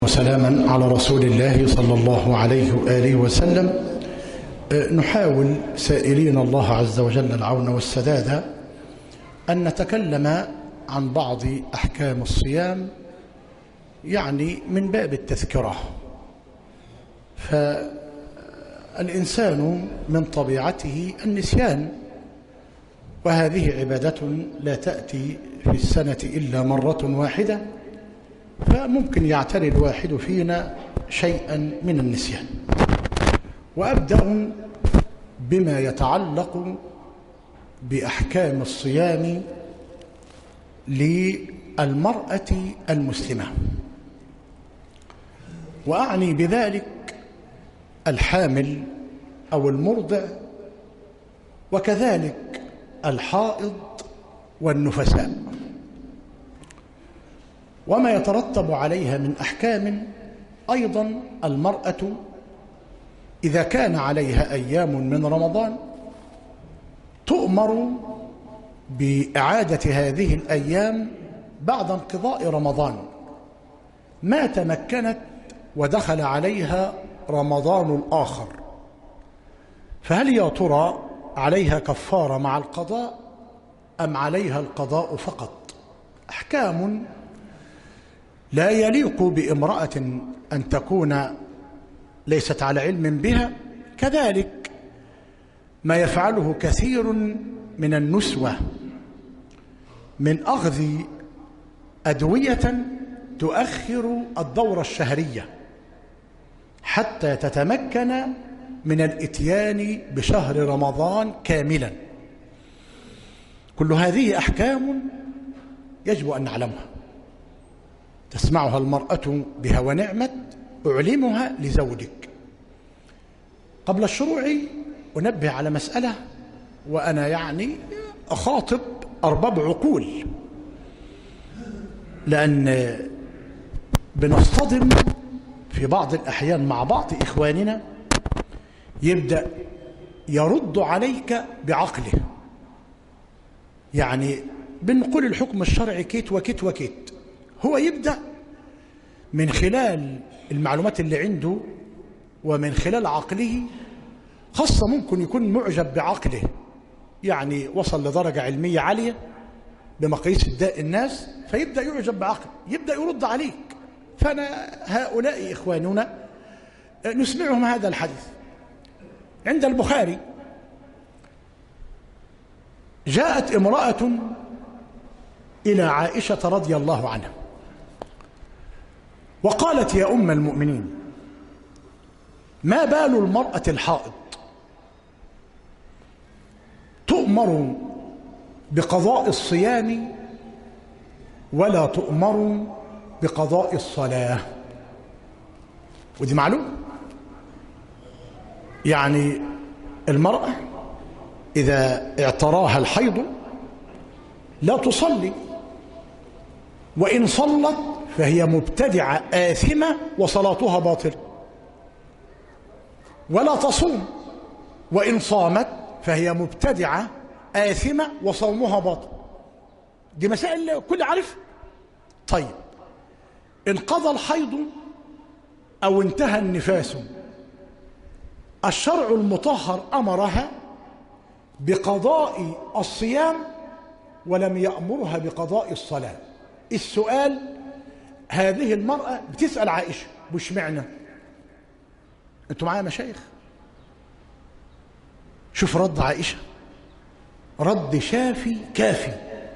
وسلاما على رسول الله صلى الله عليه وآله وسلم. نحاول سائلين الله عز وجل العون والسداد أن نتكلم عن بعض أحكام الصيام، يعني من باب التذكرة. فالإنسان من طبيعته النسيان، وهذه عبادة لا تأتي في السنة إلا مرة واحدة، فممكن يعتري الواحد فينا شيئا من النسيان. وأبدأ بما يتعلق بأحكام الصيام للمرأة المسلمة، وأعني بذلك الحامل أو المرضع، وكذلك الحائض والنفساء، وما يترتب عليها من أحكام. أيضا المرأة إذا كان عليها أيام من رمضان تؤمر بإعادة هذه الأيام بعد انقضاء رمضان، ما تمكنت ودخل عليها رمضان الآخر، فهل يا ترى عليها كفارة مع القضاء أم عليها القضاء فقط؟ أحكام لا يليق بامرأة أن تكون ليست على علم بها. كذلك ما يفعله كثير من النسوة من أخذ أدوية تؤخر الدورة الشهرية حتى تتمكن من الإتيان بشهر رمضان كاملا. كل هذه أحكام يجب أن نعلمها، تسمعها المرأة بها ونعمت، أعلمها لزوجك. قبل الشروع أنبه على مسألة، وأنا يعني أخاطب أرباب عقول، لأن بنصطدم في بعض الأحيان مع بعض إخواننا يبدأ يرد عليك بعقله، يعني بنقول الحكم الشرعي كيت وكيت وكيت، هو يبدأ من خلال المعلومات اللي عنده ومن خلال عقله، خاصة ممكن يكون معجب بعقله، يعني وصل لدرجة علمية عالية بمقاييس الداء الناس، فيبدأ يعجب بعقله، يبدأ يرد عليك. فأنا هؤلاء إخواننا نسمعهم هذا الحديث. عند البخاري جاءت امرأة إلى عائشة رضي الله عنها وقالت: يا أم المؤمنين، ما بال المرأة الحائض تؤمر بقضاء الصيام ولا تؤمر بقضاء الصلاة؟ ودي معلوم، يعني المرأة إذا اعتراها الحيض لا تصلي، وإن صلت فهي مبتدعة آثمة وصلاتها باطلة، ولا تصوم، وإن صامت فهي مبتدعة آثمة وصومها باطل. دي مسائل كل عارف. طيب، انقضى الحيض أو انتهى النفاس، الشرع المطهر أمرها بقضاء الصيام ولم يأمرها بقضاء الصلاة. السؤال: هذه المرأة بتسأل عائشة مش معنى؟ انتوا معايا مشايخ؟ شوف رد عائشة، رد شافي كافي،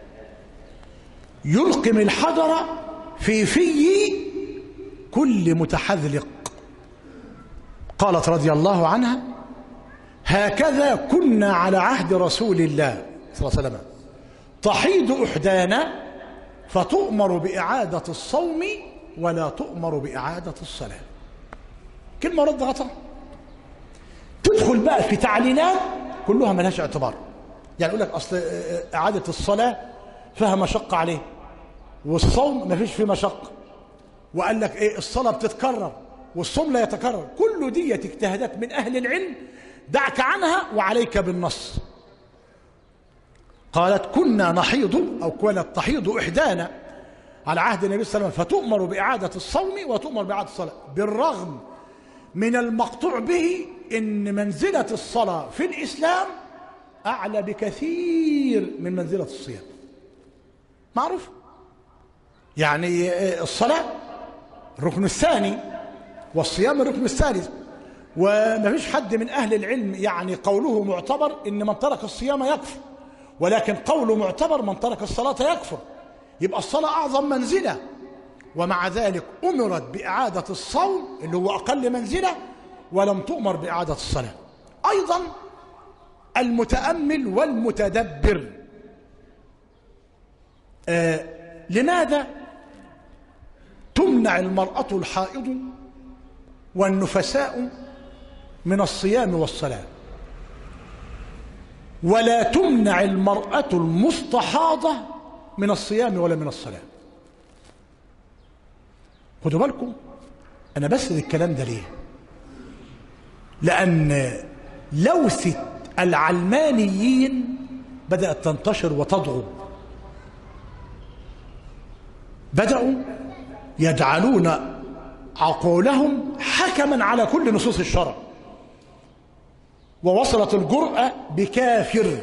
يلقم الحجر في كل متحذلق. قالت رضي الله عنها: هكذا كنا على عهد رسول الله صلى الله عليه وسلم، تحيض إحدانا فتؤمر بإعادة الصوم ولا تؤمر بإعادة الصلاة. كلمة رد غطا. تدخل بقى في تعليلات كلها ملهاش اعتبار، يعني يقول لك أصل إعادة الصلاة فيها مشقة عليه، والصوم ما فيش فيه مشقة، وقال لك إيه، الصلاة بتتكرر والصوم لا يتكرر. كل دي اجتهادات من أهل العلم، دعك عنها وعليك بالنص. قالت: كنا نحيض أو كانت تحيض إحدانا على عهد النبي صلى الله عليه وسلم، فتؤمر بإعادة الصوم وتؤمر بإعادة الصلاة، بالرغم من المقطوع به إن منزلة الصلاة في الإسلام أعلى بكثير من منزلة الصيام. معروف يعني الصلاة الركن الثاني والصيام الركن الثالث، وما فيش حد من أهل العلم يعني قوله معتبر إن من ترك الصيام يكفر، ولكن قوله معتبر من ترك الصلاة يكفر. يبقى الصلاة أعظم منزلة، ومع ذلك أمرت بإعادة الصوم اللي هو أقل منزلة، ولم تؤمر بإعادة الصلاة. أيضا المتأمل والمتدبر، لماذا تمنع المرأة الحائض والنفساء من الصيام والصلاة، ولا تمنع المرأة المستحاضة من الصيام ولا من الصلاة؟ خدوا بالكم أنا بسرد الكلام ده ليه؟ لأن لوثة العلمانيين بدأت تنتشر وتضغط، بدأوا يجعلون عقولهم حكما على كل نصوص الشرع، ووصلت الجرأة بكافر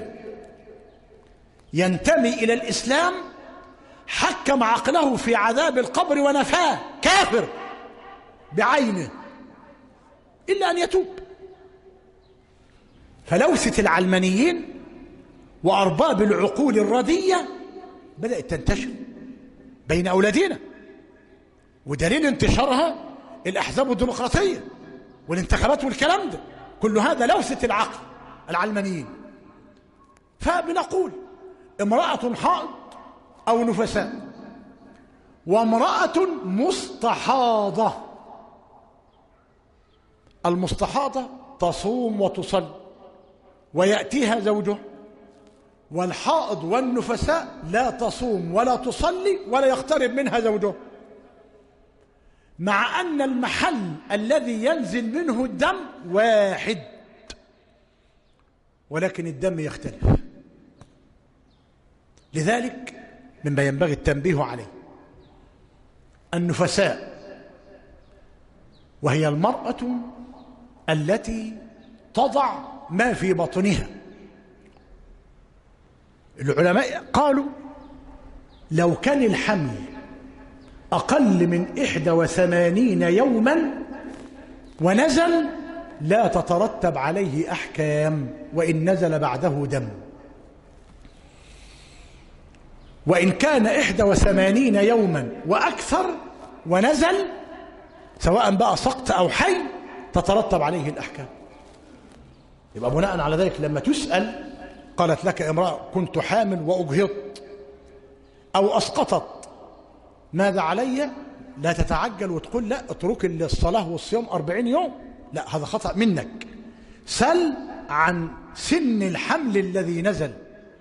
ينتمي إلى الإسلام حكم عقله في عذاب القبر ونفاه، كافر بعينه إلا أن يتوب. فلوثة العلمانيين وأرباب العقول الردية بدأت تنتشر بين أولادنا، ودليل انتشارها الأحزاب الديمقراطية والانتخابات والكلام ده، كل هذا لوثة العقل العلمانيين. فبنقول امرأة حائض أو نفساء وامرأة مستحاضة، المستحاضة تصوم وتصلي ويأتيها زوجها، والحائض والنفساء لا تصوم ولا تصلي ولا يقترب منها زوجها، مع أن المحل الذي ينزل منه الدم واحد، ولكن الدم يختلف. لذلك مما ينبغي التنبيه عليه النفساء، وهي المرأة التي تضع ما في بطنها. العلماء قالوا لو كان الحمل أقل من 81 يوما ونزل لا تترتب عليه أحكام، وإن نزل بعده دم. وإن كان 81 يوما وأكثر ونزل، سواء بقى سقط أو حي، تترتب عليه الأحكام. يبقى بناء على ذلك لما تسأل قالت لك امرأة كنت حامل وأجهضت أو أسقطت ماذا علي؟ لا تتعجل وتقول لا اترك الصلاة والصيام 40 يوم، لا، هذا خطأ منك. سل عن سن الحمل الذي نزل.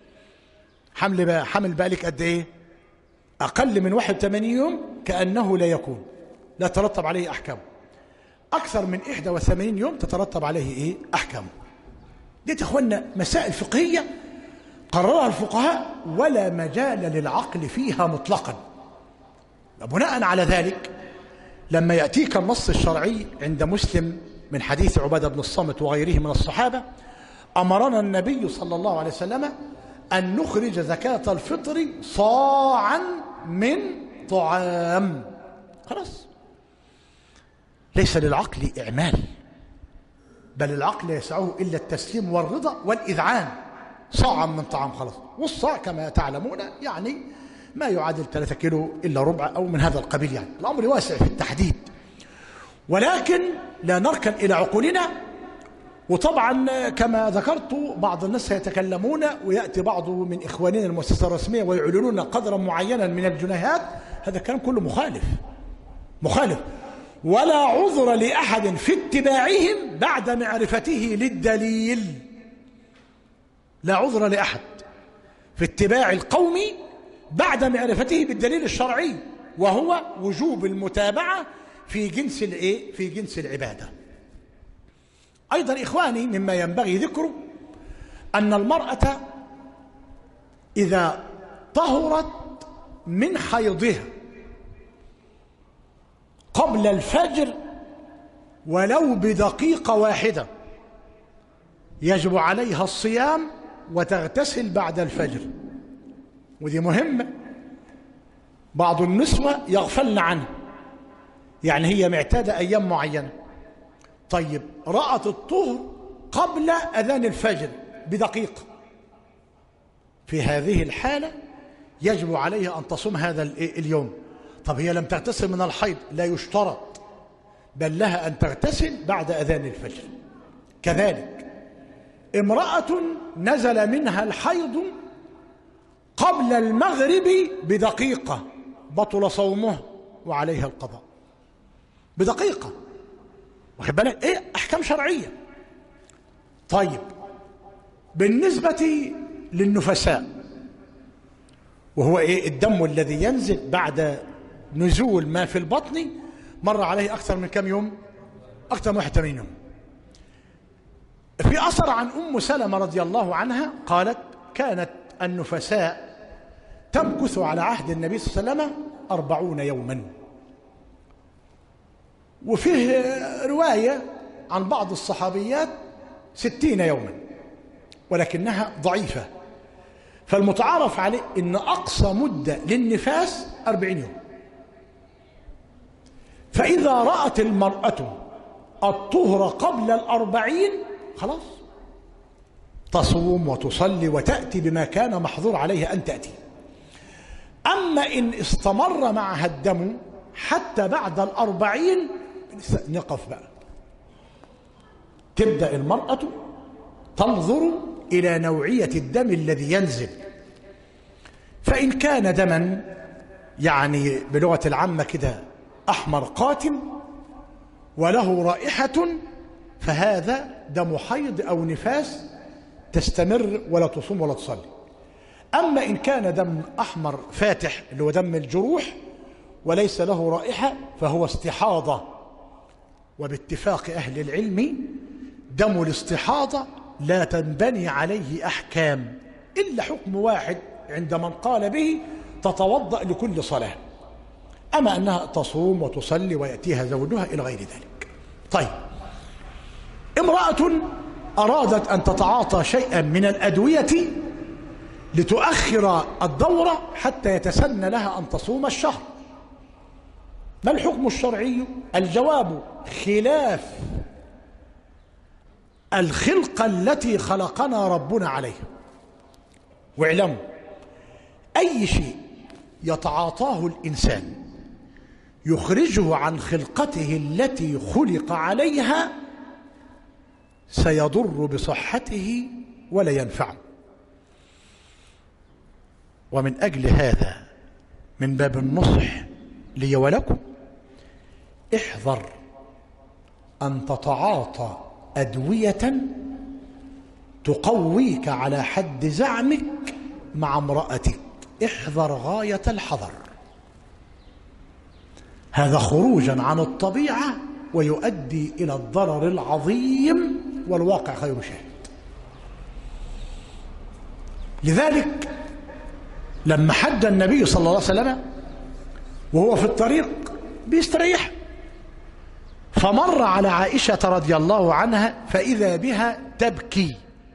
حمل بالك قد ايه؟ أقل من 81 يوم كأنه لا يكون، لا ترتب عليه أحكام. أكثر من 81 يوم تترتب عليه إيه؟ أحكام. دي يا إخوانا مسائل فقهية قررها الفقهاء ولا مجال للعقل فيها مطلقا. بناء على ذلك لما يأتيك النص الشرعي عند مسلم من حديث عبادة بن الصامت وغيره من الصحابة، أمرنا النبي صلى الله عليه وسلم أن نخرج زكاة الفطر صاعا من طعام. خلاص، ليس للعقل إعمال، بل العقل يسعه إلا التسليم والرضا والإذعان. صاعا من طعام، خلاص. والصاع كما تعلمون يعني ما يعادل 3 كيلو إلا ربع أو من هذا القبيل، يعني الأمر واسع في التحديد، ولكن لا نركن إلى عقولنا. وطبعا كما ذكرت بعض الناس سيتكلمون ويأتي بعض من إخواننا المؤسسة الرسمية ويعلنون قدرا معينا من الجنيهات، هذا الكلام كله مخالف، ولا عذر لأحد في اتباعهم بعد معرفته للدليل. لا عذر لأحد في اتباع القوم بعد معرفته بالدليل الشرعي، وهو وجوب المتابعة في جنس الايه؟ في جنس العبادة. أيضا إخواني مما ينبغي ذكره أن المرأة إذا طهرت من حيضها قبل الفجر ولو بدقيقة واحدة يجب عليها الصيام وتغتسل بعد الفجر. ودي مهمة، بعض النسوة يغفلن عنها، يعني هي معتادة أيام معينة، طيب رأت الطهر قبل أذان الفجر بدقيقة، في هذه الحالة يجب عليها أن تصوم هذا اليوم. طب هي لم تغتسل من الحيض، لا يشترط، بل لها أن تغتسل بعد أذان الفجر. كذلك امرأة نزل منها الحيض قبل المغرب بدقيقة بطل صومها وعليها القضاء بدقيقة، واخد بالك؟ ايه احكام شرعية. طيب بالنسبة للنفساء، وهو ايه؟ الدم الذي ينزل بعد نزول ما في البطن، مر عليه اكثر من كم يوم؟ اكثر من 81 يوم. في اثر عن ام سلمة رضي الله عنها قالت: كانت النفساء تمكث على عهد النبي صلى الله عليه وسلم 40 يوما. وفيه رواية عن بعض الصحابيات 60 يوما، ولكنها ضعيفة. فالمتعارف عليه إن أقصى مدة للنفاس 40 يوم. فإذا رأت المرأة الطهر قبل 40 خلاص تصوم وتصلي وتأتي بما كان محظور عليها أن تأتي. أما إن استمر معها الدم حتى بعد 40 نقف بقى، تبدأ المرأة تنظر إلى نوعية الدم الذي ينزل، فإن كان دما يعني بلغة العامة كده أحمر قاتم وله رائحة فهذا دم حيض أو نفاس تستمر ولا تصوم ولا تصلي. أما إن كان دم أحمر فاتح اللي هو دم الجروح وليس له رائحة فهو استحاضة. وباتفاق أهل العلم دم الاستحاضة لا تنبني عليه أحكام إلا حكم واحد عند من قال به: تتوضأ لكل صلاة. أما أنها تصوم وتصلي ويأتيها زوجها إلى غير ذلك. طيب امرأة أرادت أن تتعاطى شيئا من الأدوية لتؤخر الدورة حتى يتسنى لها أن تصوم الشهر، ما الحكم الشرعي؟ الجواب: خلاف الخلقة التي خلقنا ربنا عليها. واعلموا أي شيء يتعاطاه الإنسان يخرجه عن خلقته التي خلق عليها سيضر بصحته ولا ينفعه. ومن أجل هذا من باب النصح لي ولكم احذر أن تتعاطى أدوية تقويك على حد زعمك مع امرأتك. احذر غاية الحذر، هذا خروجا عن الطبيعة ويؤدي إلى الضرر العظيم والواقع خير شاهد. لذلك لما حج النبي صلى الله عليه وسلم وهو في الطريق بيستريح، فمر على عائشة رضي الله عنها فإذا بها تبكي،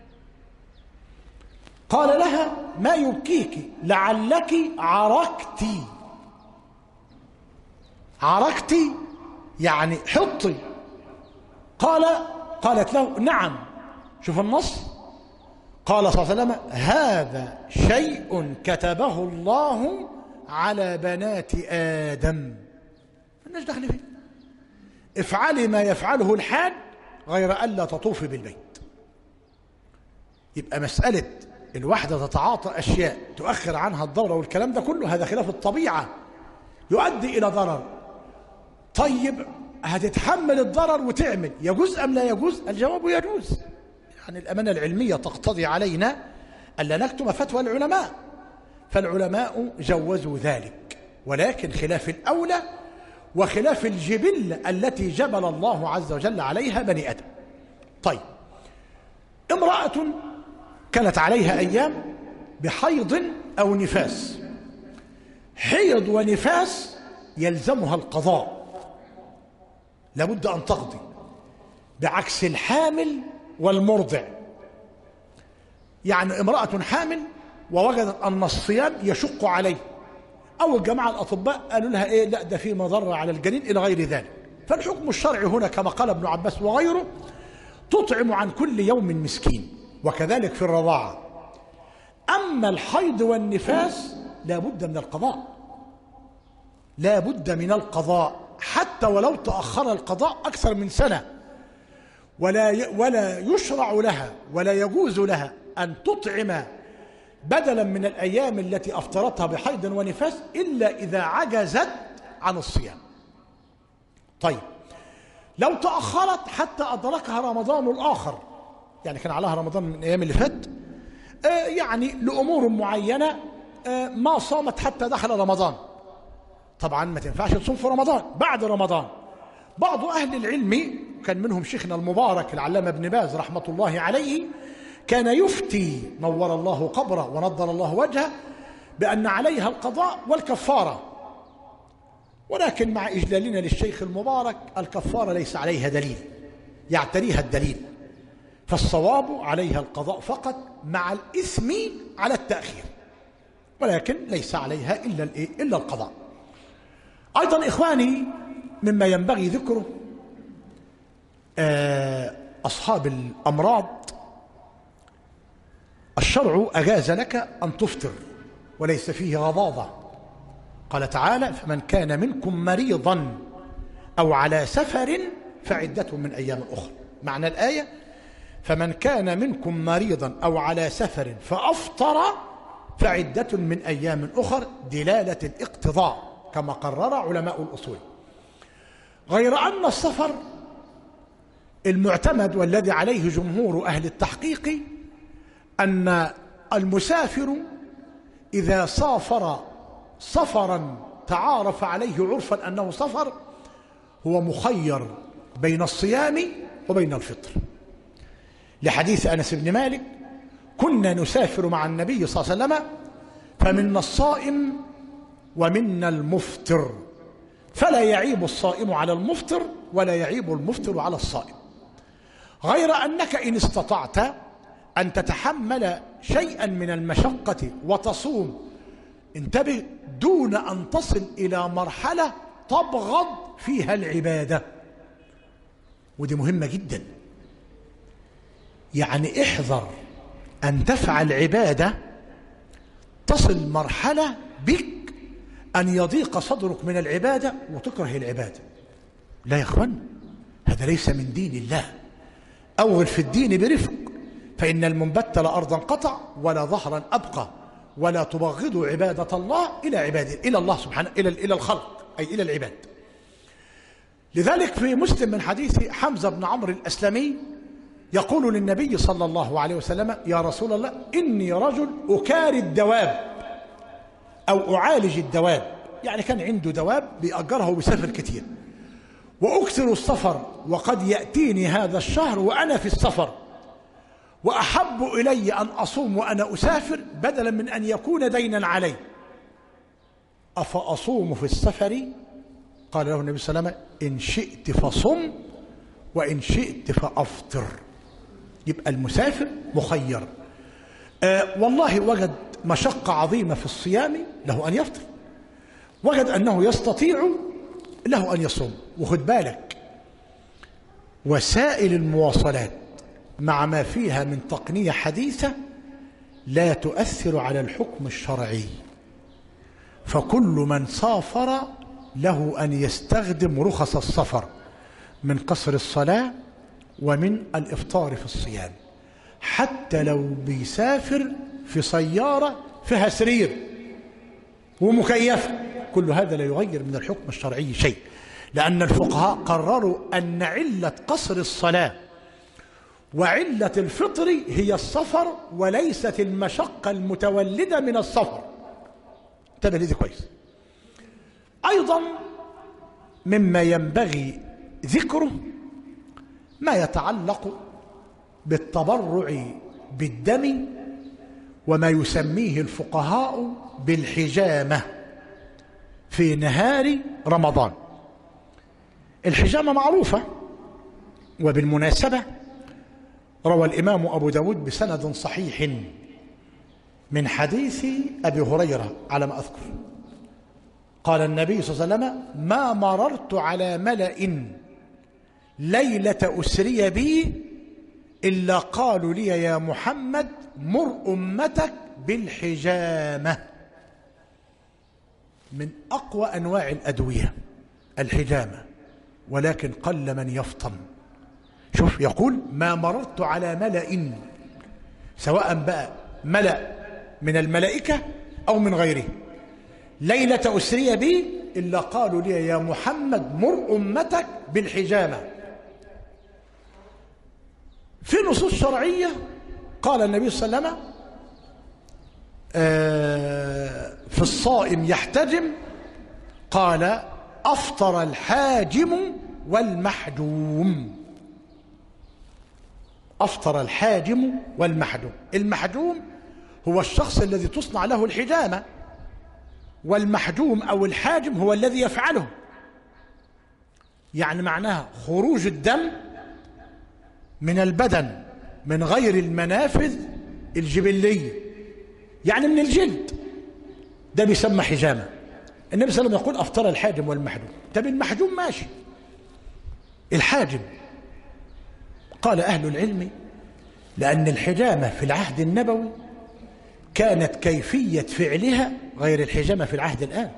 قال لها: ما يبكيك؟ لعلك عركتي. عركتي يعني حطي. قالت له: نعم. شوف النص، قال صلى الله عليه وسلم: هذا شيء كتبه الله على بنات آدم، مالناش دخل فيه، افعلي ما يفعله الحاج غير ألا تطوفي بالبيت. يبقى مسألة الواحدة تتعاطى أشياء تؤخر عنها الدورة والكلام ده كله هذا خلاف الطبيعة يؤدي إلى ضرر. طيب هتتحمل الضرر وتعمل، يجوز أم لا يجوز؟ الجواب يجوز. يعني الأمانة العلمية تقتضي علينا ألا نكتم فتوى العلماء، فالعلماء جوزوا ذلك، ولكن خلاف الأولى وخلاف الجبلة التي جبل الله عز وجل عليها بني آدم. طيب امرأة كانت عليها أيام بحيض أو نفاس، حيض ونفاس يلزمها القضاء لابد أن تقضي، بعكس الحامل والمرضع. يعني امرأة حامل ووجدت أن الصيام يشق عليه، أو الجماعة الأطباء قالوا لها إيه، لا ده في مضرة على الجنين إلى غير ذلك، فالحكم الشرعي هنا كما قال ابن عباس وغيره تطعم عن كل يوم مسكين، وكذلك في الرضاعة. أما الحيض والنفاس لا بد من القضاء، لا بد من القضاء، حتى ولو تأخر القضاء أكثر من سنة، ولا يشرع لها ولا يجوز لها أن تطعم بدلا من الأيام التي أفطرتها بحيض ونفاس إلا إذا عجزت عن الصيام. طيب لو تأخرت حتى أدركها رمضان الآخر، يعني كان عليها رمضان من الأيام اللي فات، يعني لأمور معينة ما صامت حتى دخل رمضان، طبعا ما تنفعش تصوم في رمضان، بعد رمضان. بعض أهل العلم كان منهم شيخنا المبارك العلامة ابن باز رحمة الله عليه كان يفتي نور الله قبره ونضر الله وجهه بأن عليها القضاء والكفارة، ولكن مع إجلالنا للشيخ المبارك الكفارة ليس عليها دليل يعتريها الدليل، فالصواب عليها القضاء فقط مع الإثم على التأخير، ولكن ليس عليها إلا القضاء. أيضا إخواني مما ينبغي ذكره أصحاب الأمراض، الشرع أجاز لك أن تفطر وليس فيه غضاضة. قال تعالى: فمن كان منكم مريضا أو على سفر فعدة من أيام أخرى. معنى الآية: فمن كان منكم مريضا أو على سفر فأفطر فعدة من أيام أخر، دلالة الاقتضاء كما قرر علماء الأصول. غير أن السفر المعتمد والذي عليه جمهور أهل التحقيق أن المسافر إذا سافر سفرا تعارف عليه عرفا أنه سفر هو مخير بين الصيام وبين الفطر، لحديث أنس بن مالك: كنا نسافر مع النبي صلى الله عليه وسلم فمنا الصائم ومنا المفطر، فلا يعيب الصائم على المفطر ولا يعيب المفطر على الصائم. غير أنك إن استطعت أن تتحمل شيئا من المشقة وتصوم، انتبه، دون أن تصل إلى مرحلة تبغض فيها العبادة، ودي مهمة جدا. يعني احذر أن تفعل عبادة تصل مرحلة بك أن يضيق صدرك من العبادة وتكره العبادة. لا يا أخوان، هذا ليس من دين الله. أول في الدين برفق، فإن المنبت لا أرضا قطع ولا ظهرا أبقى، ولا تبغضوا عبادة الله إلى الله سبحانه، إلى الخلق أي إلى العباد. لذلك في مسلم من حديث حمزة بن عمرو الأسلمي يقول للنبي صلى الله عليه وسلم: يا رسول الله، إني رجل أكاري الدواب أو أعالج الدواب، يعني كان عنده دواب بيأجرها وبيسافر كتير، وأكثر السفر، وقد يأتيني هذا الشهر وأنا في السفر، وأحب إلي أن أصوم وأنا أسافر بدلا من أن يكون دينا علي، أفأصوم في السفر؟ قال له النبي صلى الله عليه وسلم: إن شئت فصم وإن شئت فأفطر. يبقى المسافر مخير. والله وجد مشقة عظيمة في الصيام، له أن يفطر، وجد أنه يستطيع، له أن يصوم. وخد بالك، وسائل المواصلات مع ما فيها من تقنية حديثة لا تؤثر على الحكم الشرعي، فكل من سافر له أن يستخدم رخص السفر من قصر الصلاة ومن الإفطار في الصيام، حتى لو بيسافر في سيارة فيها سرير ومكيفة، كل هذا لا يغير من الحكم الشرعي شيء، لأن الفقهاء قرروا أن علة قصر الصلاة وعلة الفطر هي السفر وليست المشقة المتولدة من السفر. انتبه لذي كويس. أيضا مما ينبغي ذكره ما يتعلق بالتبرع بالدم وما يسميه الفقهاء بالحجامة في نهار رمضان. الحجامة معروفة، وبالمناسبة روى الإمام أبو داود بسند صحيح من حديث أبي هريرة على ما أذكر، قال النبي صلى الله عليه وسلم: ما مررت على ملأ ليلة أسري بي إلا قالوا لي يا محمد مر أمتك بالحجامة. من أقوى أنواع الأدوية الحجامة، ولكن قل من يفطن. شوف يقول: ما مررت على ملأ، سواء بقى ملأ من الملائكة أو من غيره، ليلة أسري بي إلا قالوا لي يا محمد مر أمتك بالحجامة. في نصوص شرعية قال النبي صلى الله عليه وسلم في الصائم يحتجم، قال: أفطر الحاجم والمحجوم. أفطر الحاجم والمحجوم. المحجوم هو الشخص الذي تصنع له الحجامة، والمحجوم أو الحاجم هو الذي يفعله. يعني معناها خروج الدم من البدن من غير المنافذ الجبلية، يعني من الجلد، ده بيسمى حجامة. النبي صلى الله عليه وسلم يقول: أفطر الحاجم والمحجوم. طب المحجوم ماشي، الحاجم قال أهل العلم لأن الحجامة في العهد النبوي كانت كيفية فعلها غير الحجامة في العهد الآن.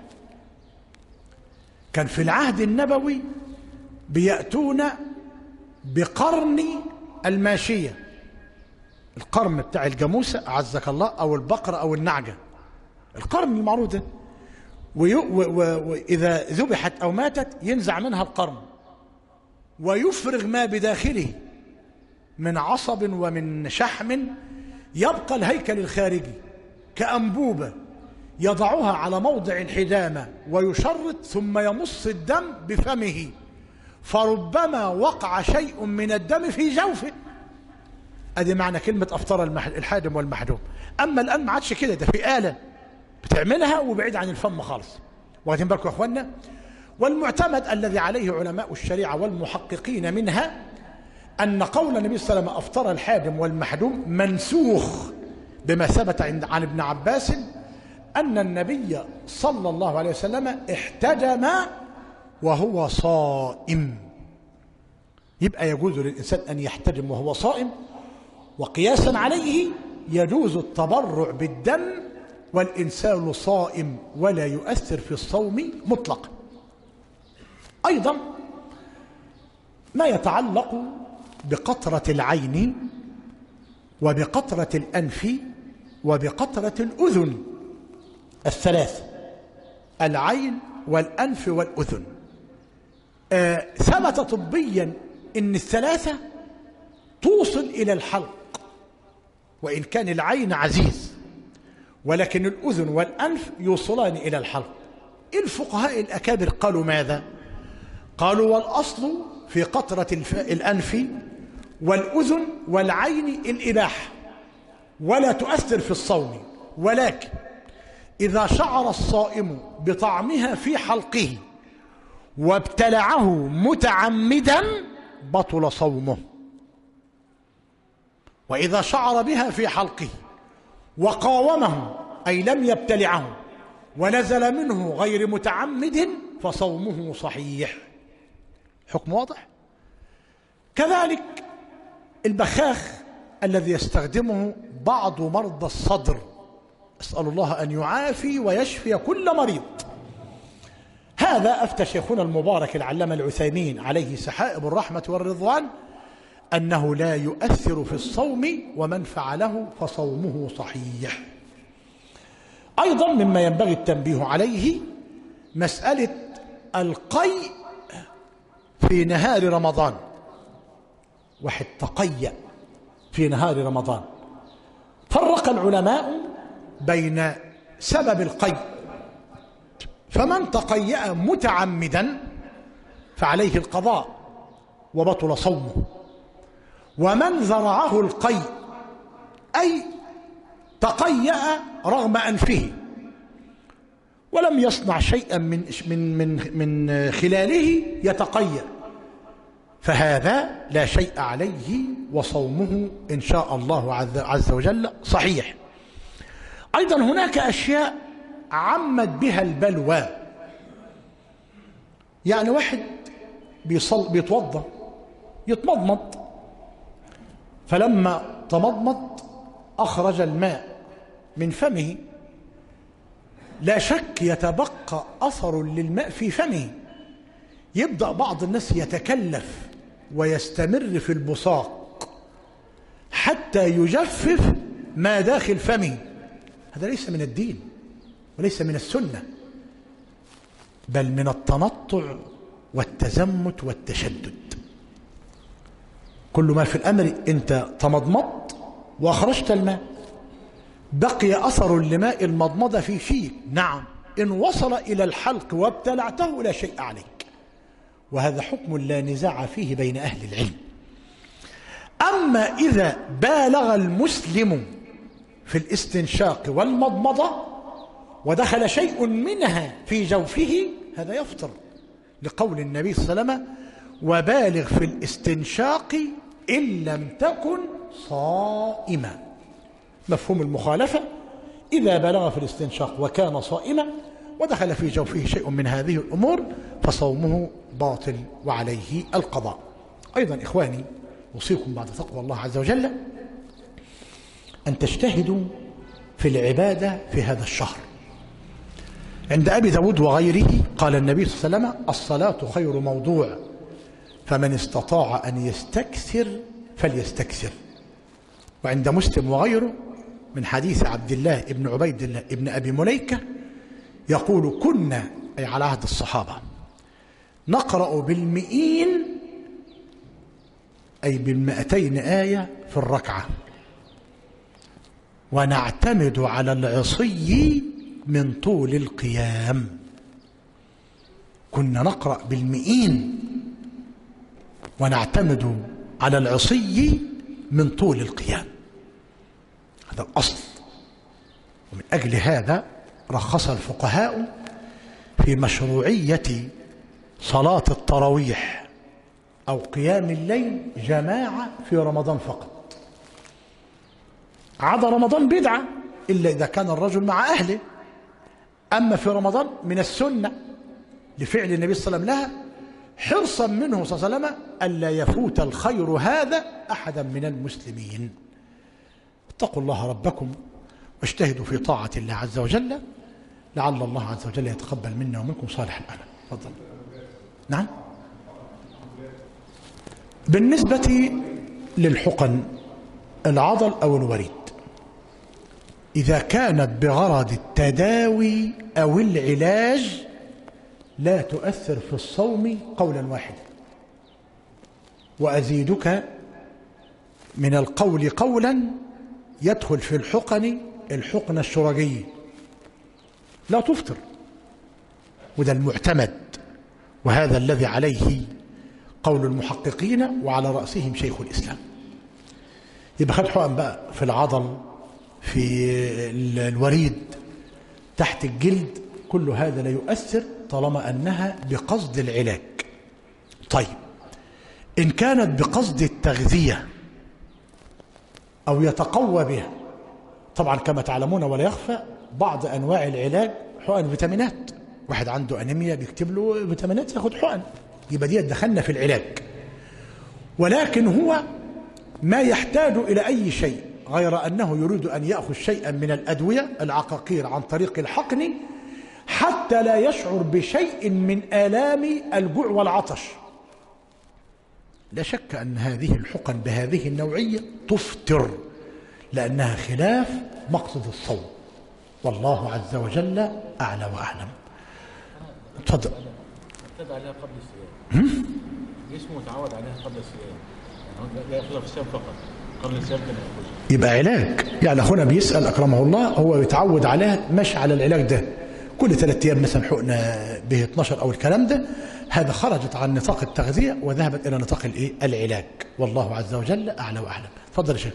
كان في العهد النبوي بيأتون بقرن الماشية، القرن بتاع الجاموسة أعزك الله، أو البقرة أو النعجة، القرن المعروف ده، وإذا ذبحت أو ماتت ينزع منها القرن ويفرغ ما بداخله من عصب ومن شحم، يبقى الهيكل الخارجي كأنبوبة يضعها على موضع الحجامة ويشرط، ثم يمص الدم بفمه، فربما وقع شيء من الدم في جوفه. ادي معنى كلمة أفطر الحاجم والمحجوم. أما الآن ما عادش كده، ده في آلة بتعملها وبعيد عن الفم خالص. واخدين بالكم يا اخوانا؟ والمعتمد الذي عليه علماء الشريعة والمحققين منها أن قول النبي صلى الله عليه وسلم أفطر الحاجم والمحجوم منسوخ بما ثبت عن ابن عباس أن النبي صلى الله عليه وسلم احتجم وهو صائم. يبقى يجوز للإنسان أن يحتجم وهو صائم، وقياسا عليه يجوز التبرع بالدم والإنسان صائم ولا يؤثر في الصوم مطلقا. أيضا ما يتعلق بقطرة العين وبقطرة الأنف وبقطرة الأذن، الثلاث: العين والأنف والأذن. ثبت طبيا أن الثلاثة توصل إلى الحلق، وإن كان العين عزيز، ولكن الأذن والأنف يوصلان إلى الحلق. الفقهاء الأكابر قالوا ماذا؟ قالوا: والأصل في قطرة الأنف والأذن والعين الإباحة ولا تؤثر في الصوم، ولكن إذا شعر الصائم بطعمها في حلقه وابتلعه متعمدا بطل صومه، وإذا شعر بها في حلقه وقاومه أي لم يبتلعه ونزل منه غير متعمد فصومه صحيح. حكم واضح؟ كذلك البخاخ الذي يستخدمه بعض مرضى الصدر، أسأل الله أن يعافي ويشفي كل مريض. هذا أفتى شيخنا المبارك العلامة العثيمين عليه سحائب الرحمة والرضوان أنه لا يؤثر في الصوم، ومن فعله فصومه صحيح. أيضا مما ينبغي التنبيه عليه مسألة القيء في نهار رمضان. واحد تقيأ في نهار رمضان، فرق العلماء بين سبب القيء، فمن تقيأ متعمدا فعليه القضاء وبطل صومه، ومن ذرعه القيء أي تقيأ رغم أنفه ولم يصنع شيئا من خلاله يتقيأ، فهذا لا شيء عليه وصومه إن شاء الله عز وجل صحيح. أيضا هناك أشياء عمت بها البلوى. يعني واحد بيتوضا يتمضمض، فلما تمضمض أخرج الماء من فمه، لا شك يتبقى أثر للماء في فمه، يبدأ بعض الناس يتكلف ويستمر في البصاق حتى يجفف ما داخل فمه. هذا ليس من الدين وليس من السنة، بل من التنطع والتزمت والتشدد. كل ما في الأمر أنت تمضمضت وأخرجت الماء، بقي أثر لماء المضمضة في فيك، نعم، إن وصل إلى الحلق وابتلعته لا شيء عليك، وهذا حكم لا نزاع فيه بين أهل العلم. أما إذا بالغ المسلم في الاستنشاق والمضمضة ودخل شيء منها في جوفه، هذا يفطر، لقول النبي صلى الله عليه وسلم: وبالغ في الاستنشاق إن لم تكن صائما. مفهوم المخالفة: إذا بلغ في الاستنشاق وكان صائما ودخل في جوفه شيء من هذه الأمور فصومه باطل وعليه القضاء. أيضا إخواني، أوصيكم بعد تقوى الله عز وجل أن تجتهدوا في العبادة في هذا الشهر. عند أبي داود وغيره قال النبي صلى الله عليه وسلم: الصلاة خير موضوع، فمن استطاع أن يستكثر فليستكثر. وعند مسلم وغيره من حديث عبد الله بن عبيد الله بن أبي مليكة يقول: كنا، أي على عهد الصحابة، نقرأ بالمئين، أي بالمئتين آية في الركعة، ونعتمد على العصي من طول القيام. كنا نقرأ بالمئين ونعتمد على العصي من طول القيام، هذا الأصل. ومن أجل هذا رخص الفقهاء في مشروعية صلاة التراويح أو قيام الليل جماعة في رمضان فقط. عدا رمضان بدعة إلا إذا كان الرجل مع أهله، أما في رمضان من السنة لفعل النبي صلى الله عليه وسلم لها، حرصا منه صلى الله عليه وسلم ألا يفوت الخير هذا أحدا من المسلمين. اتقوا الله ربكم واجتهدوا في طاعة الله عز وجل، لعل الله عز وجل يتقبل منا ومنكم صالح العمل. تفضل. نعم. بالنسبة للحقن، العضل أو الوريد، إذا كانت بغرض التداوي أو العلاج لا تؤثر في الصوم قولا واحدا. وأزيدك من القول قولا يدخل في الحقن الشرجية، لا تفطر، وده المعتمد، وهذا الذي عليه قول المحققين وعلى رأسهم شيخ الإسلام. يبقى خد حقن بقى في العضل، في الوريد، تحت الجلد، كل هذا لا يؤثر طالما أنها بقصد العلاج. طيب، إن كانت بقصد التغذية أو يتقوى بها، طبعا كما تعلمون ولا يخفى بعض أنواع العلاج حقن فيتامينات، واحد عنده أنيميا بيكتب له فيتامينات ياخد حقن، يبقى دي دخلنا في العلاج. ولكن هو ما يحتاج إلى أي شيء غير أنه يريد أن يأخذ شيئا من الأدوية العقاقير عن طريق الحقن حتى لا يشعر بشيء من آلام الجوع والعطش. لا شك أن هذه الحقن بهذه النوعية تفطر، لأنها خلاف مقصد الصوم، والله عز وجل أعلى وأعلم. تفضل. اعتاد عليها قبل الصيام، جسمه متعود عليها قبل الصيام، يعني ياخذها في الصيام فقط، قبل الصيام كان ياخذها. يبقى علاج. يعني أخونا بيسأل أكرمه الله، هو يتعود عليها، ماشي على العلاج ده كل 3 أيام مثلا حقنة به 12 أو الكلام ده، هذا خرجت عن نطاق التغذية وذهبت إلى نطاق العلاج، والله عز وجل أعلى وأعلم. تفضل يا شيخ.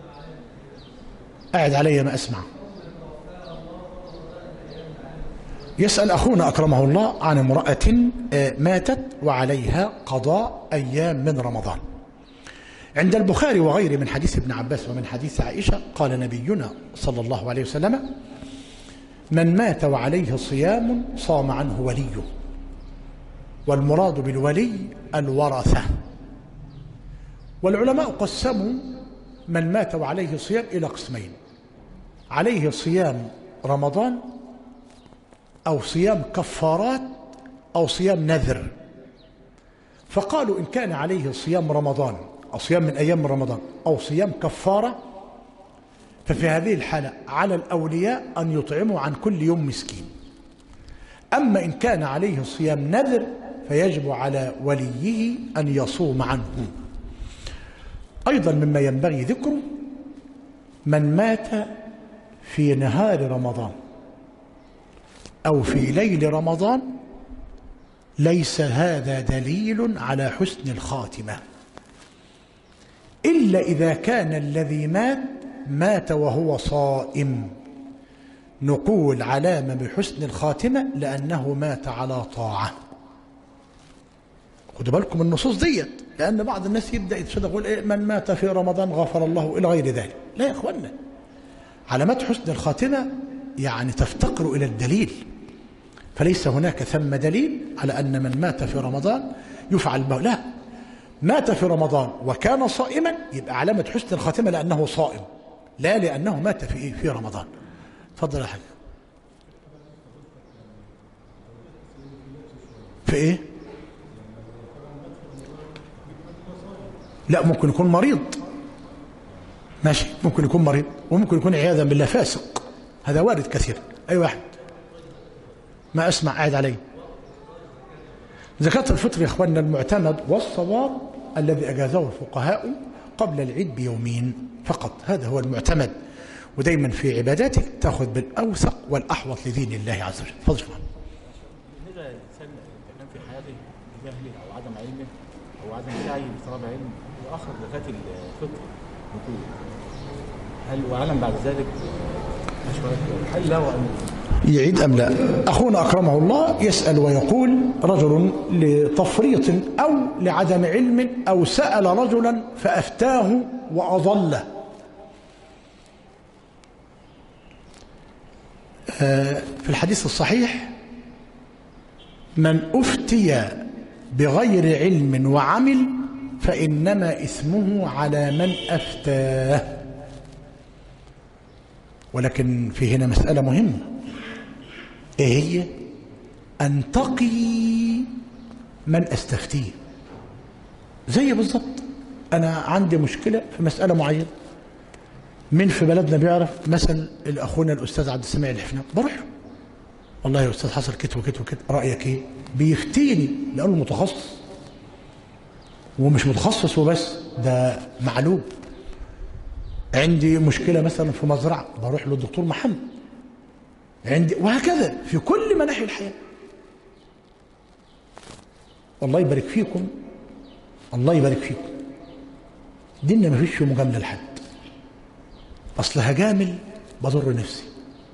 قاعد علي ما أسمع. يسأل أخونا أكرمه الله عن امرأة ماتت وعليها قضاء أيام من رمضان. عند البخاري وغيره من حديث ابن عباس ومن حديث عائشة قال نبينا صلى الله عليه وسلم: من مات وعليه صيام صام عنه وليه. والمراد بالولي الورثة. والعلماء قسموا من مات وعليه صيام إلى قسمين: عليه صيام رمضان، أو صيام كفارات، أو صيام نذر. فقالوا إن كان عليه صيام رمضان أو صيام من أيام رمضان أو صيام كفارة، ففي هذه الحالة على الأولياء أن يطعموا عن كل يوم مسكين. أما إن كان عليه صيام نذر فيجب على وليه أن يصوم عنه. أيضا مما ينبغي ذكره من مات في نهار رمضان أو في ليل رمضان، ليس هذا دليل على حسن الخاتمة، إلا إذا كان الذي مات وهو صائم، نقول علامة بحسن الخاتمة لأنه مات على طاعة. خدوا بالكم النصوص ديت، لأن بعض الناس يبدأ يتصدق يقول من مات في رمضان غفر الله إلى غير ذلك. لا يا إخوانا، علامات حسن الخاتمة يعني تفتقر إلى الدليل، فليس هناك ثم دليل على أن من مات في رمضان يفعل به. لا، مات في رمضان وكان صائما يبقى علامة حسن الخاتمة لأنه صائم، لا لأنه مات في رمضان. تفضل يا حاج. في إيه؟ لا، ممكن يكون مريض، ماشي، ممكن يكون مريض، وممكن يكون عياذا بالله فاسق، هذا وارد كثير. أي واحد ما أسمع قاعد عليه. زكاة الفطر يا إخواننا المعتمد والصواب الذي أجازه الفقهاء قبل العيد بيومين فقط، هذا هو المعتمد. ودايما في عباداتك تأخذ بالأوثق والأحوط لدين الله عز وجل. تفضل. بالنسبة للإنسان إذا كان في حياته جهل أو عدم علم أو عدم سعي لطلب علم وأخذ زكاة الفطر نقول، هل وعلم بعد ذلك هل له أن يعيد أم لا؟ أخونا أكرمه الله يسأل ويقول: رجل لتفريط أو لعدم علم أو سأل رجلا فأفتاه وأضله. في الحديث الصحيح: من أفتي بغير علم وعمل فإنما إثمه على من أفتاه. ولكن في هنا مسألة مهمة، إيه هي؟ أنتقي من أستفتيه. زي بالضبط أنا عندي مشكلة في مسألة معينة، من في بلدنا بيعرف مثل الأخونا الأستاذ عبد السميع الحفناوي، بروح له: والله يا أستاذ حصل كده وكده وكده، رأيك إيه؟ بيفتيني لأنه متخصص، ومش متخصص وبس، ده معلوم. عندي مشكلة مثلا في مزرعة، بروح للدكتور محمد. عندي، وهكذا في كل مناحي الحياة. الله يبارك فيكم، الله يبارك فيكم. ديننا ما فيش مجاملة لحد، أصل هجامل بضر نفسي.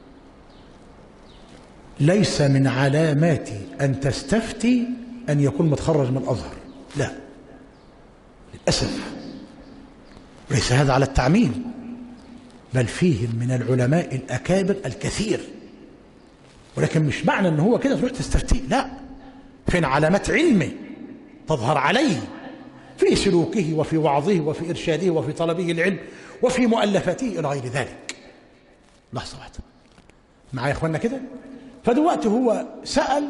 ليس من علامات أن تستفتي أن يكون متخرج من الأزهر، لا للأسف، ليس هذا على التعميم، بل فيهم من العلماء الأكابر الكثير، ولكن مش معنى أنه هو كده تروح تستفتيه، لا، فين علامات علمه تظهر عليه في سلوكه وفي وعظه وفي إرشاده وفي طلبه العلم وفي مؤلفاته إلى غير ذلك. لحظة واحدة معايا يا إخواننا كده. فدلوقتي هو سأل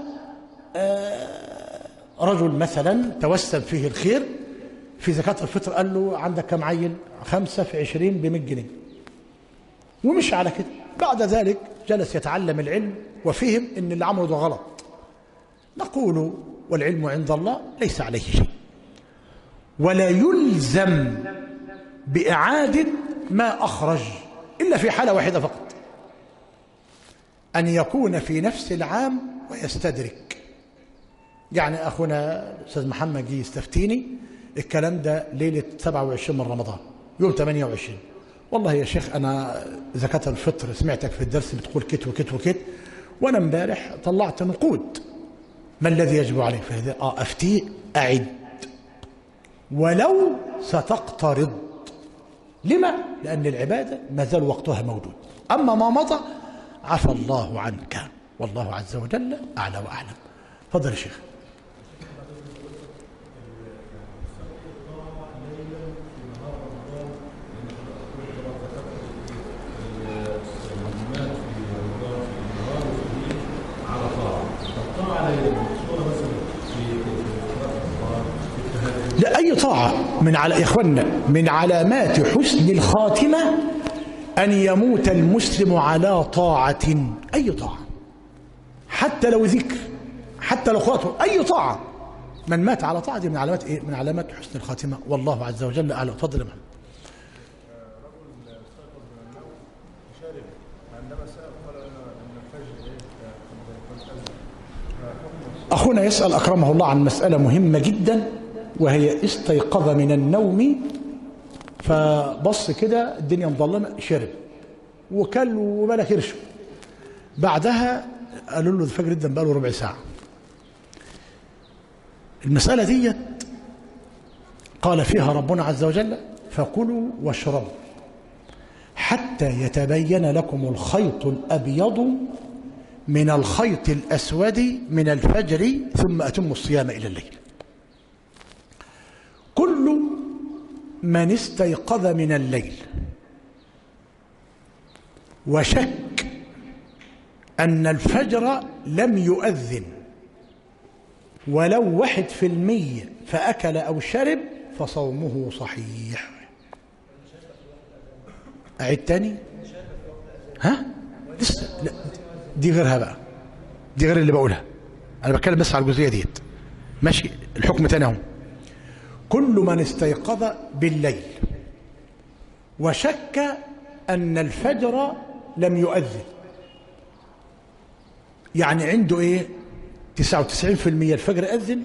رجل مثلا توسم فيه الخير في زكاة الفطر، قال له: عندك كم عيل؟ 5 في 20 ب100 جنيه، ومشي على كده. بعد ذلك جلس يتعلم العلم وفهم ان اللي عمله ده غلط. نقول: والعلم عند الله ليس عليه شيء، ولا يلزم بإعادة ما أخرج إلا في حالة واحدة فقط، أن يكون في نفس العام ويستدرك. يعني أخونا الأستاذ محمد جه يستفتيني الكلام ده ليلة 27 من رمضان، يوم 28: والله يا شيخ أنا زكاة الفطر سمعتك في الدرس بتقول كت وكت وكت، وأنا امبارح طلعت نقود، ما الذي يجب عليه؟ فإذا أفتيه أعد ولو ستقترض. لما؟ لأن العبادة ما زال وقتها موجود، أما ما مضى عفى الله عنك، والله عز وجل أعلى وأعلم. تفضل يا شيخ. لا، أي طاعة من يا إخوانا من علامات حسن الخاتمة أن يموت المسلم على طاعة. أي طاعة، حتى لو ذكر، حتى لو خاطر، أي طاعة من مات على طاعة من علامات إيه؟ من علامات حسن الخاتمة، والله عز وجل أعلم. تفضل يا محمد. أخونا يسأل أكرمه الله عن مسألة مهمة جدا، وهي استيقظ من النوم فبص كده الدنيا مظلمة، شرب وكل وبلا كرشه، بعدها قالوا له الفجر جدا بقى له ربع ساعة. المسألة دي قال فيها ربنا عز وجل فكلوا واشربوا حتى يتبين لكم الخيط الأبيض من الخيط الأسود من الفجر ثم أتموا الصيام إلى الليل. كل من استيقظ من الليل وشك أن الفجر لم يؤذن ولو 1% فأكل أو شرب فصومه صحيح. أعيد تاني؟ ها؟ لسه لا، دي غيرها بقى، دي غير اللي بقولها، أنا بتكلم بس على الجزئية ديت. ماشي، الحكم تاني اهو. كل من استيقظ بالليل وشك أن الفجر لم يؤذن، يعني عنده إيه؟ 99% الفجر أذن،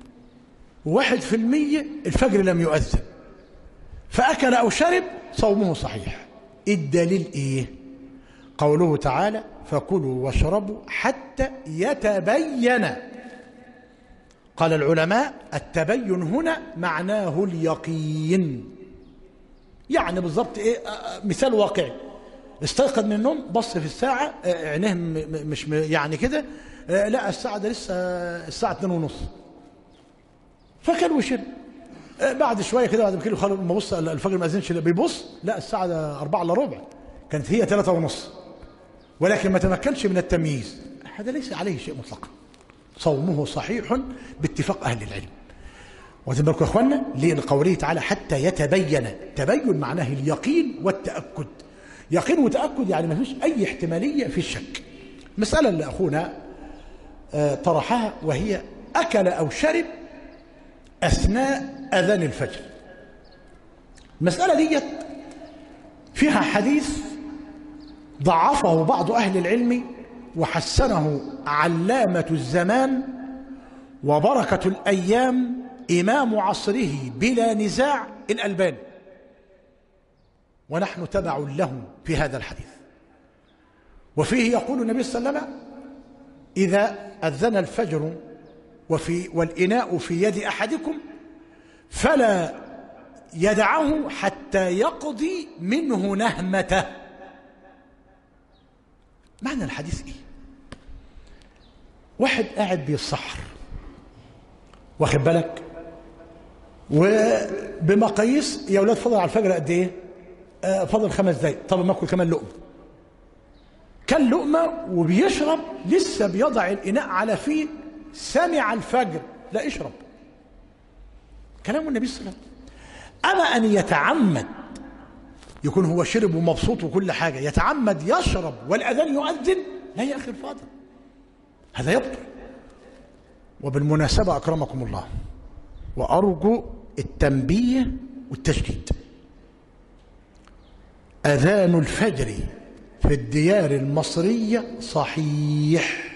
1% الفجر لم يؤذن، فأكل أو شرب صومه صحيح. الدليل إيه؟ قوله تعالى فكلوا واشربوا حتى يتبين. قال العلماء التبين هنا معناه اليقين، يعني بالضبط ايه؟ مثال واقعي، استيقظ من النوم بص في الساعة عينيه مش يعني كده، لا الساعة ده لسه الساعة 2:30، فكل وشرب. بعد شوية كده بعد كده ما بص الفجر ما أذنش، بيبص لا الساعة ده 4:45، كانت هي 3:30، ولكن ما تمكنش من التمييز. هذا ليس عليه شيء مطلقا، صومه صحيح باتفاق أهل العلم. واخدين بالكم يا اخوانا؟ ليه؟ لقوله تعالى حتى يتبين. تبين معناه اليقين والتأكد، يقين وتأكد يعني ما فيش أي احتمالية في الشك. المسألة اللي أخونا طرحها وهي أكل أو شرب أثناء أذان الفجر. المسألة دي فيها حديث ضعفه بعض أهل العلم وحسنه علامة الزمان وبركة الأيام إمام عصره بلا نزاع الألباني، ونحن تبع له في هذا الحديث. وفيه يقول النبي صلى الله عليه وسلم إذا أذن الفجر والإناء في يد أحدكم فلا يدعه حتى يقضي منه نهمته. معنى الحديث إيه؟ واحد قاعد بيصحر، واخد بالك، وبمقاييس يا ولاد فضل على الفجر قد ايه؟ فضل 5 دقايق، طب ما اكل كمان لقمه. كان لقمه وبيشرب، لسه بيضع الاناء على فيه، سمع الفجر، لا اشرب. كلام النبي صلى الله عليه وسلم. اما ان يتعمد يكون هو شرب ومبسوط وكل حاجه، يتعمد يشرب والاذان يؤذن، لا يا اخي الفاضل، هذا يبطل. وبالمناسبة أكرمكم الله، وأرجو التنبيه والتشديد، أذان الفجر في الديار المصرية صحيح،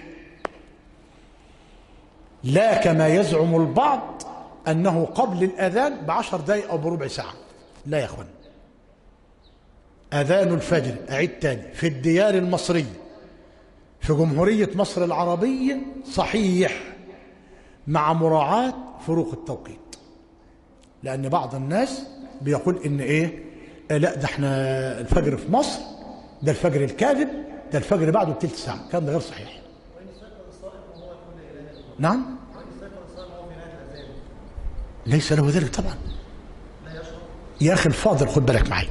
لا كما يزعم البعض أنه قبل الأذان ب10 دقائق أو بربع ساعة. لا يا أخوان، أذان الفجر، أعيد تاني، في الديار المصرية في جمهورية مصر العربية صحيح، مع مراعاة فروق التوقيت. لأن بعض الناس بيقول إن إيه، لا ده احنا الفجر في مصر ده الفجر الكاذب، ده الفجر بعده بتلت ساعة. كان ده غير صحيح. نعم، ليس له ذلك طبعا. يا أخي الفاضل خد بالك معي،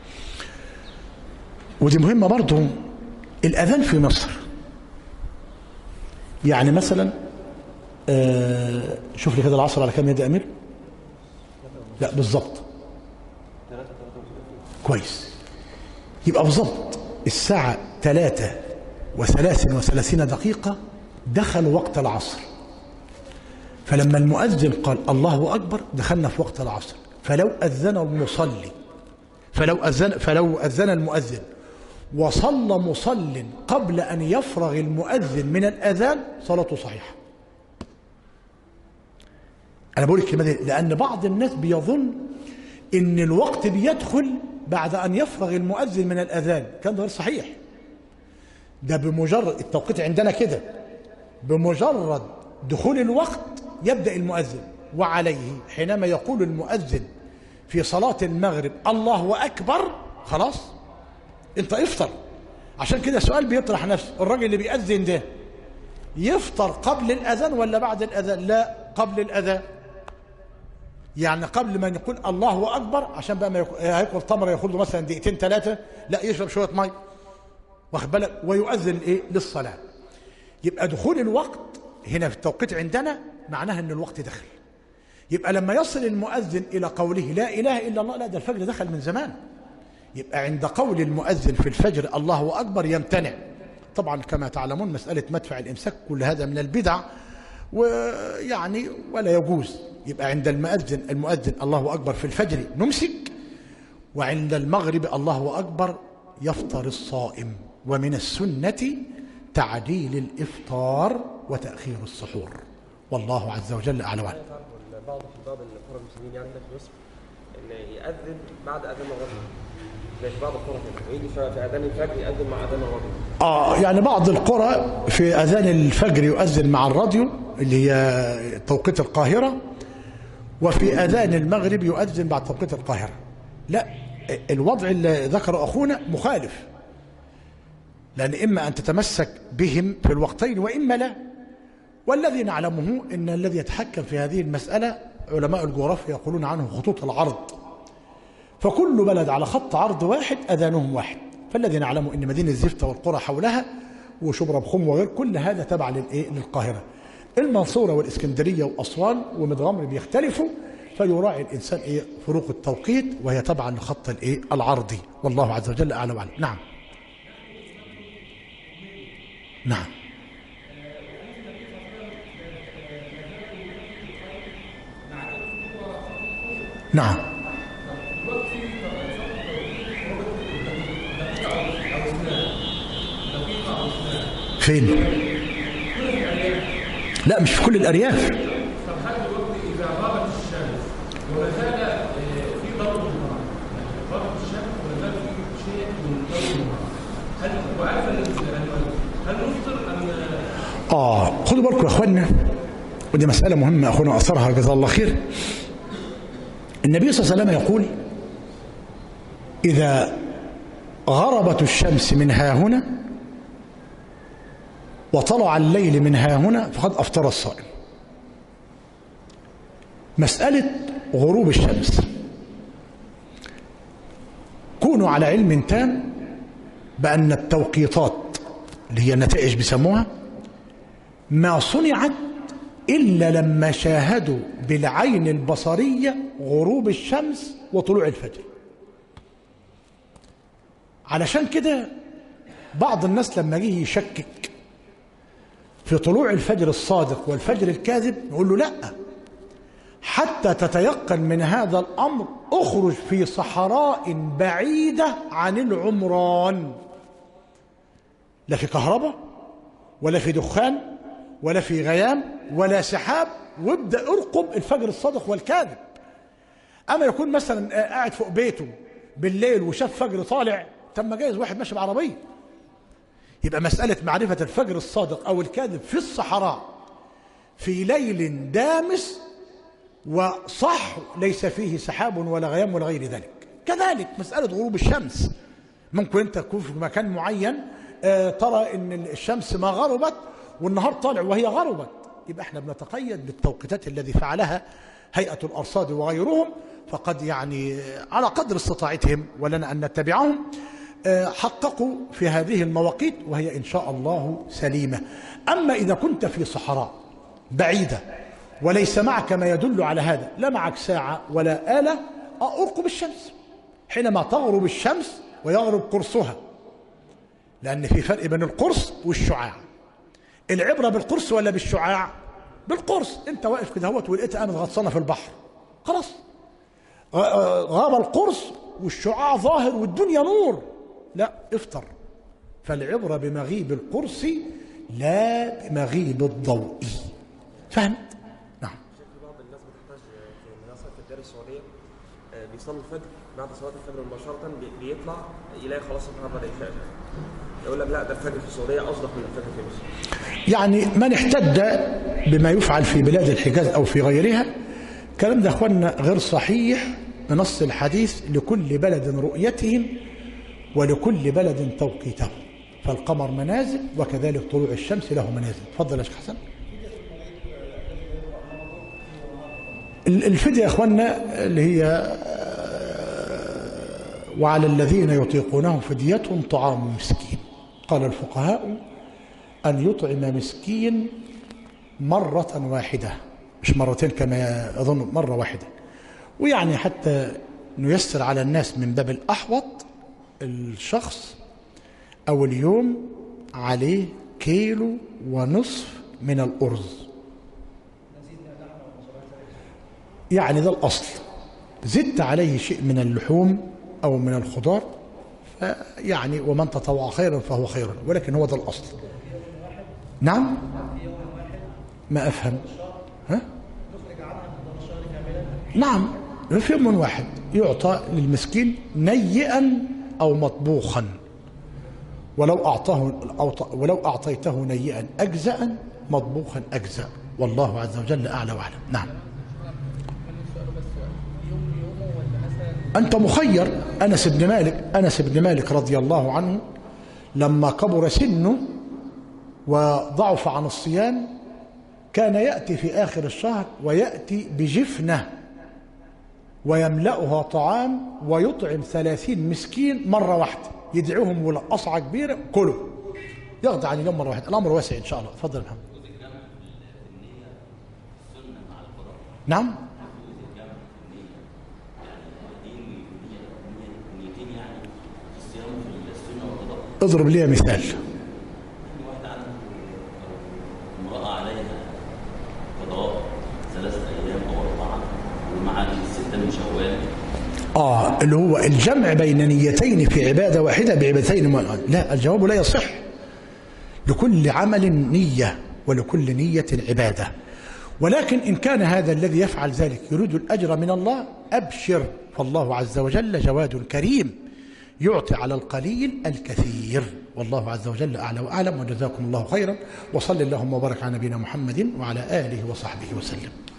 ودي مهمة برضه. الأذان في مصر يعني مثلا شوف لي كده العصر على كام يا أمير؟ لا بالظبط كويس. يبقى بالظبط الساعة 3:33 دخل وقت العصر. فلما المؤذن قال الله أكبر دخلنا في وقت العصر. فلو أذن المصلي فلو أذن المؤذن وصلى مصل قبل أن يفرغ المؤذن من الأذان صلاته صحيحة. أنا بقول الكلمة دي لأن بعض الناس بيظن إن الوقت بيدخل بعد أن يفرغ المؤذن من الأذان. كان ده غير صحيح. ده بمجرد التوقيت عندنا كده، بمجرد دخول الوقت يبدأ المؤذن. وعليه حينما يقول المؤذن في صلاة المغرب الله أكبر خلاص أنت افطر. عشان كده سؤال بيطرح نفسه، الراجل اللي بيأذن ده يفطر قبل الأذان ولا بعد الأذان؟ لا، قبل الأذان. يعني قبل ما يقول الله أكبر، عشان بقى ما هياكل تمر ياخد له مثلا دقيقتين 3، لا يشرب شوية مي واخد بالك ويؤذن إيه للصلاة. يبقى دخول الوقت هنا في التوقيت عندنا معناها ان الوقت دخل. يبقى لما يصل المؤذن الى قوله لا اله الا الله، لا ده الفجر دخل من زمان. يبقى عند قول المؤذن في الفجر الله اكبر يمتنع. طبعا كما تعلمون مسألة مدفع الامساك كل هذا من البدع ويعني ولا يجوز. يبقى عند المؤذن الله اكبر في الفجر نمسك، وعند المغرب الله اكبر يفطر الصائم. ومن السنة تعديل الإفطار وتأخير السحور، والله عز وجل أعلم. بعض القرى المسلمين يعني في مصر إن يأذن بعد أذان الرجل، زي في بعض القرى كده، ويجي في أذان الفجر يأذن مع أذان الراديو. يعني بعض القرى في أذان الفجر يؤذن مع الراديو اللي هي توقيت القاهرة، وفي أذان المغرب يؤذن بعد توقيت القاهرة. لا، الوضع اللي ذكر أخونا مخالف، لأن إما أن تتمسك بهم في الوقتين وإما لا. والذي نعلمه أن الذي يتحكم في هذه المسألة علماء الجغرافيا يقولون عنه خطوط العرض. فكل بلد على خط عرض واحد أذانهم واحد. فالذي نعلمه أن مدينة زفتة والقرى حولها وشبرا بخم وغير كل هذا تبع للقاهرة. المنصورة والإسكندرية وأسوان ومدغمر بيختلفوا، فيراعي الإنسان فروق التوقيت وهي تبع لخط العرضي، والله عز وجل أعلى وأعلم. نعم نعم. نعم فين؟ لا مش في كل الأرياف. إذا غابت الشمس وما زال في ضوء النهار، غابت الشمس وما زال في شيء من ضوء النهار، هل وعارف هل نفطر أم؟ خدوا بالكم يا اخوانا، ودي مسألة مهمة اخونا اثرها جزاه الله خير. النبي صلى الله عليه وسلم يقول: إذا غربت الشمس من ها هنا وطلع الليل من ها هنا فقد أفطر الصائم. مسألة غروب الشمس كونوا على علم تام بأن التوقيتات اللي هي النتائج بيسموها ما صنعت إلا لما شاهدوا بالعين البصرية غروب الشمس وطلوع الفجر. علشان كده بعض الناس لما جه يشكك في طلوع الفجر الصادق والفجر الكاذب نقول له لا، حتى تتيقن من هذا الأمر اخرج في صحراء بعيدة عن العمران، لا في كهرباء ولا في دخان ولا في غيام ولا سحاب، وابدأ ارقب الفجر الصادق والكاذب. أما يكون مثلا قاعد فوق بيته بالليل وشاف فجر طالع، تم جايز واحد ماشي بعربية يبقى مسألة معرفة الفجر الصادق أو الكاذب في الصحراء في ليل دامس وصح ليس فيه سحاب ولا غيام ولا غير ذلك. كذلك مسألة غروب الشمس، ممكن أنت تكون في مكان معين ترى أن الشمس ما غربت والنهار طالع وهي غربت، يبقى احنا بنتقيد بالتوقيتات الذي فعلها هيئة الأرصاد وغيرهم، فقد يعني على قدر استطاعتهم ولنا أن نتبعهم حققوا في هذه المواقيت وهي إن شاء الله سليمة. أما إذا كنت في صحراء بعيدة وليس معك ما يدل على هذا، لا معك ساعة ولا آلة، أرقب الشمس حينما تغرب الشمس ويغرب قرصها، لأن في فرق بين القرص والشعاع. العبرة بالقرص ولا بالشعاع؟ بالقرص. أنت واقف كده هوت ولقيتها قامت غطسانة في البحر، خلاص غاب القرص والشعاع ظاهر والدنيا نور، لا افطر. فالعبرة بمغيب القرص لا بمغيب الضوء. فهمت؟ نعم. في بعض الناس بتحتاج في مثلا في الدار السعودية بيصلي الفجر، بعد صلاة الفجر مباشرة بيطلع يلاقي خلاص النهار بدأ يفجر، يقول لك لا ده الفجر في السعودية أصدق من الفجر في مصر. يعني من احتج بما يفعل في بلاد الحجاز أو في غيرها، الكلام ده أخوانا غير صحيح بنص الحديث: لكل بلد رؤيتهم ولكل بلد توقيتهم، فالقمر منازل وكذلك طلوع الشمس له منازل. تفضل يا شيخ حسن. الفدية يا اخوانا اللي هي وعلى الذين يطيقونه فدية طعام مسكين. قال الفقهاء أن يطعم مسكين مرة واحدة، مش مرتين كما أظن، مرة واحدة. ويعني حتى نيسر على الناس من باب الأحوط، الشخص أو اليوم عليه 1.5 كيلو من الأرز، يعني ده الأصل. زدت عليه شيء من اللحوم أو من الخضار يعني ومن تطوع خيرا فهو خير، ولكن هو ده الأصل. نعم. ما أفهم. ها؟ نعم، في يوم واحد يعطى للمسكين نيئا أو مطبوخا، ولو أعطيته نيئا أجزاء، مطبوخا أجزاء، والله عز وجل أعلى وأعلم. نعم. أنت مخير. أنس بن مالك رضي الله عنه لما كبر سنه وضعف عن الصيام كان يأتي في آخر الشهر ويأتي بجفنة ويملأها طعام ويطعم 30 مسكين مرة واحدة، يدعوهم ولقصعة كبيرة كلوا، يغضى عن اليوم مرة واحدة. الأمر واسع إن شاء الله. تفضل محمد. نعم. اضرب لي مثال. امرأة عليها قضاء 3 أيام أو 4 ومع 6 من شوال. اللي هو الجمع بين نيتين في عبادة واحدة بعبادتين. لا، الجواب لا يصح. لكل عمل نية ولكل نية عبادة، ولكن إن كان هذا الذي يفعل ذلك يريد الأجر من الله أبشر، فالله عز وجل جواد كريم يعطي على القليل الكثير، والله عز وجل أعلى وأعلم. وجزاكم الله خيرا، وصل اللهم وبارك على نبينا محمد وعلى آله وصحبه وسلم.